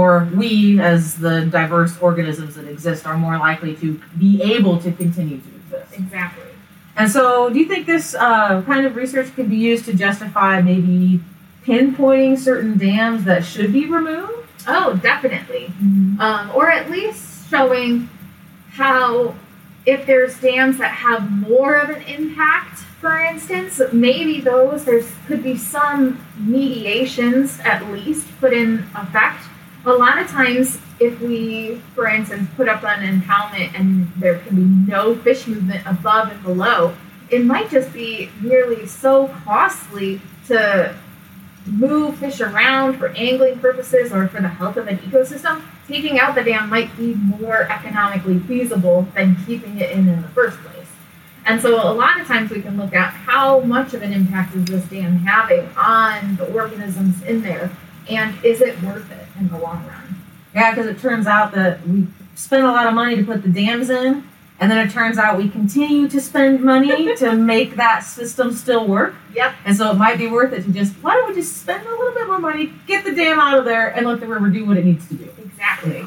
we as the diverse organisms that exist are more likely to be able to continue to exist. Exactly. And so do you think this kind of research could be used to justify maybe pinpointing certain dams that should be removed? Oh, definitely. Mm-hmm. Or at least showing how, if there's dams that have more of an impact, for instance, maybe there could be some mediations at least put in effect. A lot of times, if we, for instance, put up an impoundment and there can be no fish movement above and below, it might just be really so costly to move fish around for angling purposes or for the health of an ecosystem. Taking out the dam might be more economically feasible than keeping it in the first place. And so a lot of times we can look at how much of an impact is this dam having on the organisms in there, and is it worth it in the long run? Yeah, because it turns out that we spend a lot of money to put the dams in, and then it turns out we continue to spend money to make that system still work. Yep. And so it might be worth it to why don't we just spend a little bit more money, get the dam out of there, and let the river do what it needs to do. Exactly.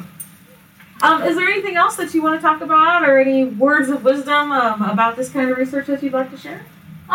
Is there anything else that you want to talk about, or any words of wisdom about this kind of research that you'd like to share?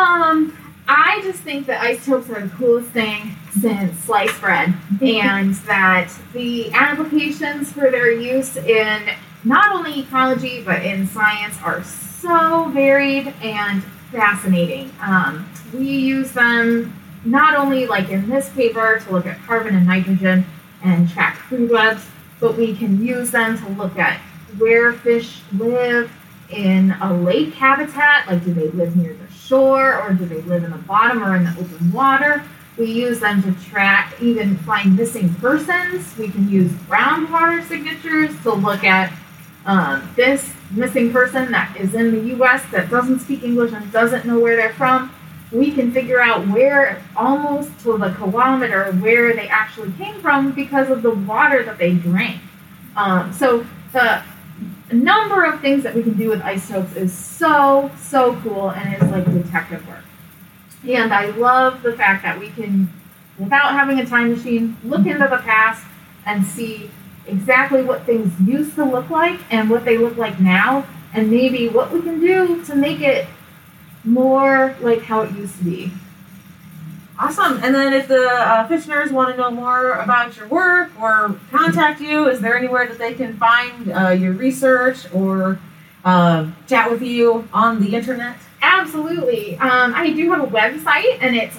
I just think that isotopes are the coolest thing since sliced bread, and that the applications for their use in not only ecology but in science are so varied and fascinating. We use them not only like in this paper to look at carbon and nitrogen and track food webs, but we can use them to look at where fish live in a lake habitat, like do they live near the shore or do they live in the bottom or in the open water. We use them to track, even find missing persons. We can use groundwater signatures to look at this missing person that is in the U.S. that doesn't speak English and doesn't know where they're from. We can figure out where, almost to the kilometer, where they actually came from because of the water that they drank. So the number of things that we can do with isotopes is so cool, and it's like detective work. And I love the fact that we can, without having a time machine, look into the past and see exactly what things used to look like and what they look like now, and maybe what we can do to make it more like how it used to be. Awesome. And then if the fish nerds want to know more about your work or contact you, is there anywhere that they can find your research or chat with you on the internet? Absolutely. I do have a website, and it's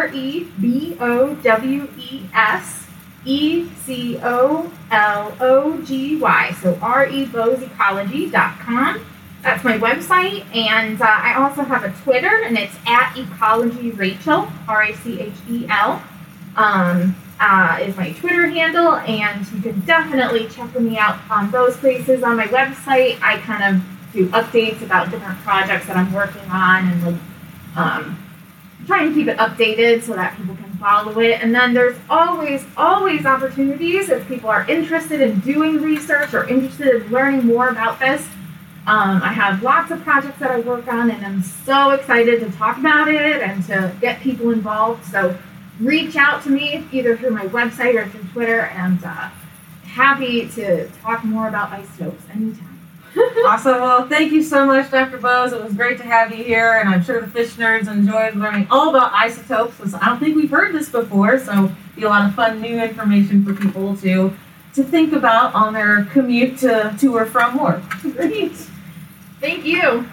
REBOWESECOLOGY, so rebowsecology.com. That's my website, and I also have a Twitter, and it's @EcologyRachel, RACHEL, is my Twitter handle, and you can definitely check me out on those places. On my website, I kind of do updates about different projects that I'm working on, and like try and keep it updated so that people can follow it. And then there's always opportunities if people are interested in doing research or interested in learning more about this. I have lots of projects that I work on, and I'm so excited to talk about it and to get people involved. So reach out to me either through my website or through Twitter, and happy to talk more about isotopes anytime. Awesome. Well, thank you so much, Dr. Bowes. It was great to have you here, and I'm sure the fish nerds enjoyed learning all about isotopes, because I don't think we've heard this before, so it'll be a lot of fun new information for people to think about on their commute to or from work. Great. Thank you.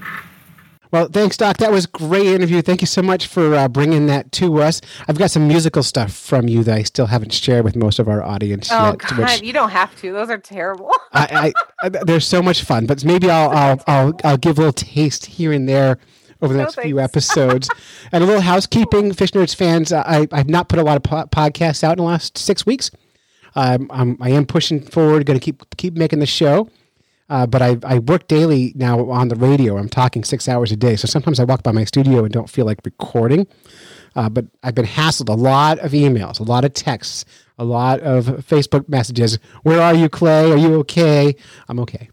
Well, thanks, Doc. That was a great interview. Thank you so much for bringing that to us. I've got some musical stuff from you that I still haven't shared with most of our audience yet. Oh, God, you don't have to. Those are terrible. They're so much fun, but maybe I'll give a little taste here and there over the next few episodes. And a little housekeeping, Fish Nerds fans, I've not put a lot of podcasts out in the last 6 weeks. I am pushing forward, going to keep making the show. But I work daily now on the radio. I'm talking 6 hours a day. So sometimes I walk by my studio and don't feel like recording. But I've been hassled a lot of emails, a lot of texts, a lot of Facebook messages. Where are you, Clay? Are you okay? I'm okay.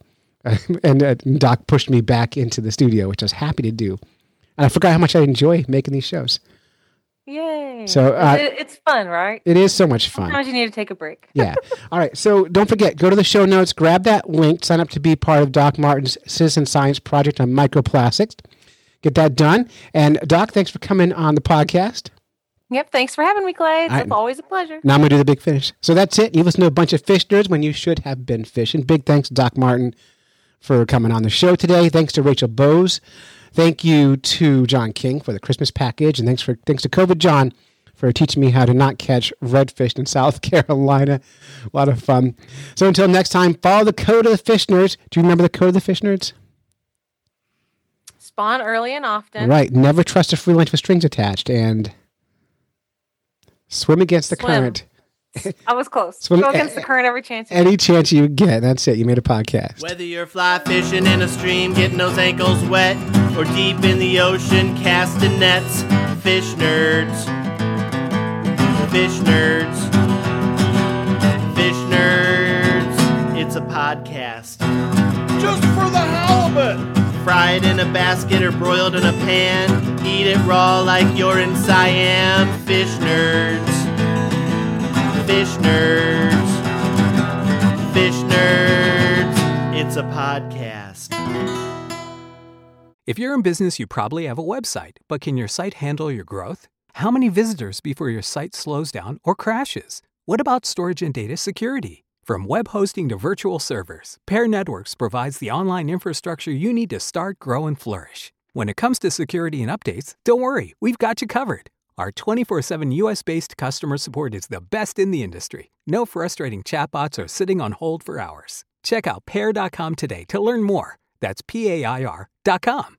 And Doc pushed me back into the studio, which I was happy to do. And I forgot how much I enjoy making these shows. Yay. So it's fun, right? It is so much fun. Sometimes you need to take a break. Yeah. All right. So don't forget, go to the show notes, grab that link, sign up to be part of Doc Martin's Citizen Science Project on microplastics. Get that done. And Doc, thanks for coming on the podcast. Yep. Thanks for having me, Clay. It's always a pleasure. Now I'm going to do the big finish. So that's it. You listen to a bunch of fish nerds when you should have been fishing. Big thanks to Doc Martin for coming on the show today. Thanks to Rachel Bowes. Thank you to John King for the Christmas package, and thanks to COVID John for teaching me how to not catch redfish in South Carolina. A lot of fun. So until next time, follow the code of the Fish Nerds. Do you remember the code of the Fish Nerds? Spawn early and often. Right. Never trust a free lunch with strings attached, and swim against the current. I was close. Go against the current every chance you Any chance you get. That's it. You made a podcast. Whether you're fly fishing in a stream, getting those ankles wet, or deep in the ocean casting nets, Fish Nerds. Fish Nerds. Fish Nerds. It's a podcast. Just for the halibut. Fried in a basket or broiled in a pan. Eat it raw like you're in Siam. Fish Nerds. Fish Nerds. Fish Nerds. It's a podcast. If you're in business, you probably have a website, but can your site handle your growth? How many visitors before your site slows down or crashes? What about storage and data security? From web hosting to virtual servers, Pair Networks provides the online infrastructure you need to start, grow, and flourish. When it comes to security and updates, don't worry, we've got you covered. Our 24/7 US-based customer support is the best in the industry. No frustrating chatbots or sitting on hold for hours. Check out pair.com today to learn more. That's PAIR.com.